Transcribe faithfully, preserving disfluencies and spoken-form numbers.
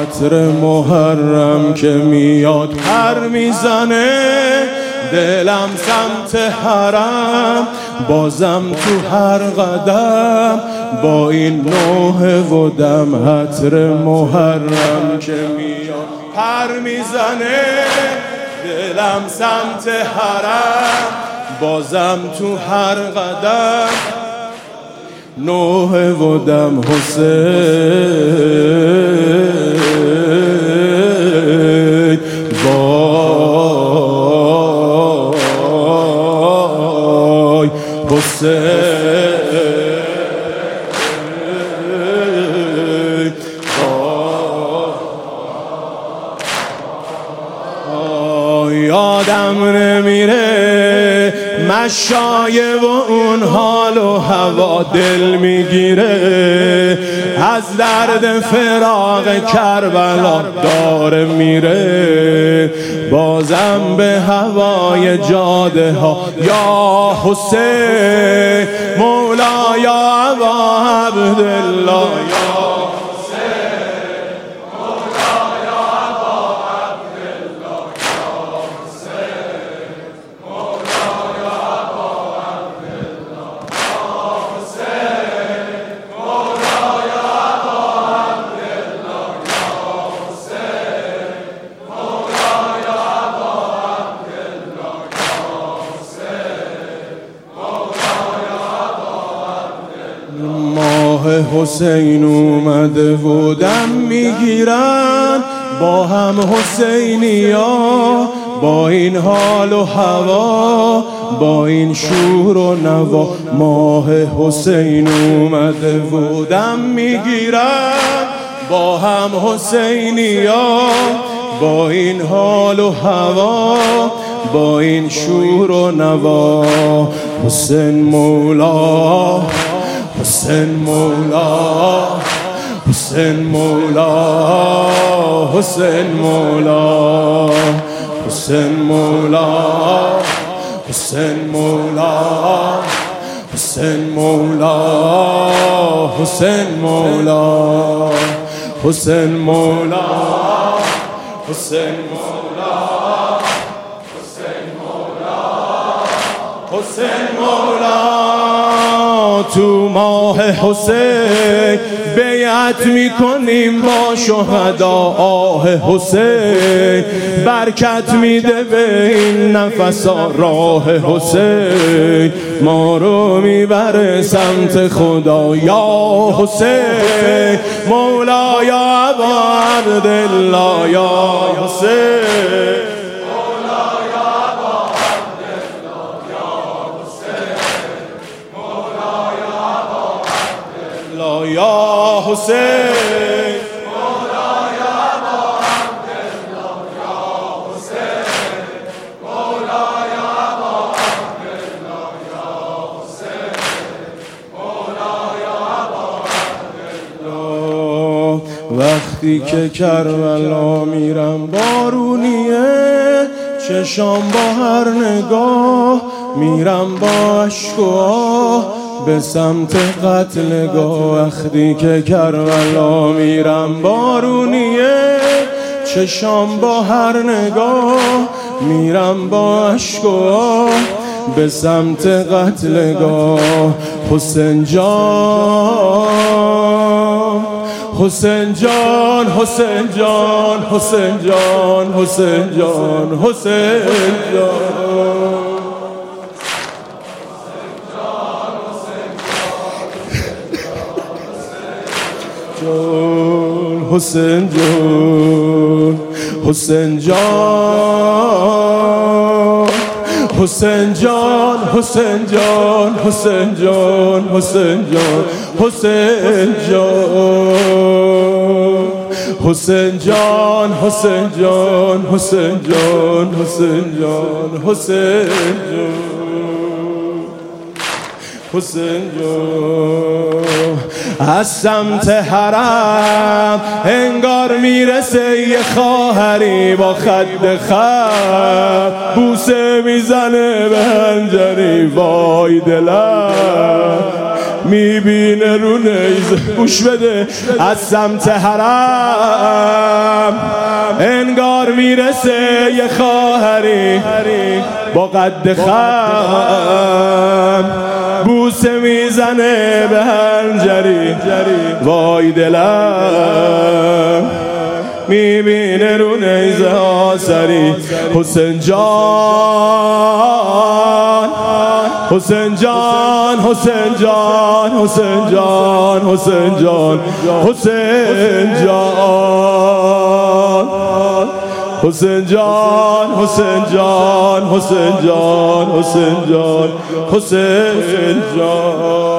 عطر محرم که میاد پر میزنه، دلم سمت حرم، بازم تو هر قدم با این نوحه و دم. عطر محرم که میاد پر میزنه، دلم سمت حرم، بازم تو هر قدم نوحه و دم. حسین وای حسین وای. یادم نمیره مشایه و اون حال و هوا دل میگیره، از درد فراق کربلا داره میره، بازم به هوای جاده ها یا حسین مولا یا ابا عبدالله یا حسین اومده و دم میگیرن با هم حسینیا، با این حال و هوا، با این شور و نوا. ماه حسین اومده و دم میگیرن با هم حسینیا، با این حال و هوا، با این شور و نوا. حسین مولا حسین مولا حسین مولا حسین مولا حسین مولا حسین مولا حسین مولا حسین مولا حسین مولا حسین مولا حسین مولا حسین مولا. تو ماه حسین بیعت میکنیم با شهدا، آه حسین برکت میده به این نفسا، راه حسین ما رو میبره سمت خدا. یا حسین مولا یا ابا عبدالله یا حسین یا حسین مولا یا ابا عبدالله یا حسین مولا یا ابا عبدالله یا حسین مولا یا ابا عبدالله. وقتی که کربلا میرم بارونیه، چشام با هر نگاه میرم با اشک و آه به سمت قتلگاه. وقتی که کربلا میرم بارونیه، چشام با هر نگاه میرم با اشک و آه به سمت قتلگاه. حسین جان حسین جان حسین جان حسین جان حسین جان حسین جان حسین جان حسین جان حسین جان حسین جان حسین جان حسین جان حسین جان حسین جان حسین جان حسین جان حسین جان حسین جان حسین جان. از سمت حرم انگار میرسه یه خواهری با خد خم، بوسه میزنه به هنجری، وای دلم میبینه رو نیزه. گوش بده. از سمت حرم میرسه یه خواهری با قد خم بوسه میزنه به هنجری وای دلم میبینه رو نیزه ها سری حسین جان حسین جان حسین جان حسین جان حسین جان حسین جان حسین جان حسین جان حسین جان حسین جان حسین جان